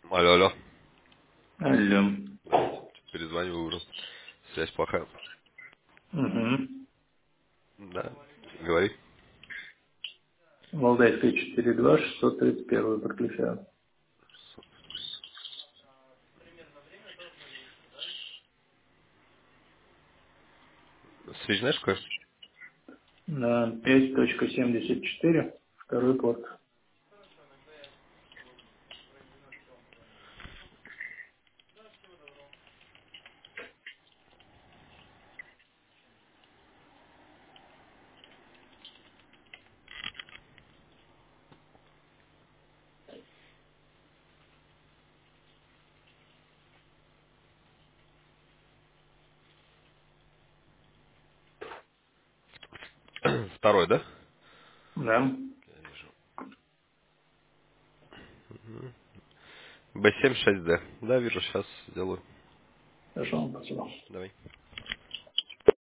Алло, алло. Алло. Здравствуйте. Перезваниваю уже. Связь плохая. Угу. Да. Говори. Валдайская 4.2, 631 подключаю. Связь знаешь какой? На 5.74, второй порт. Второй, да? Да. Я вижу. B7 6D. Да, вижу, сейчас сделаю. Хорошо, спасибо. Давай.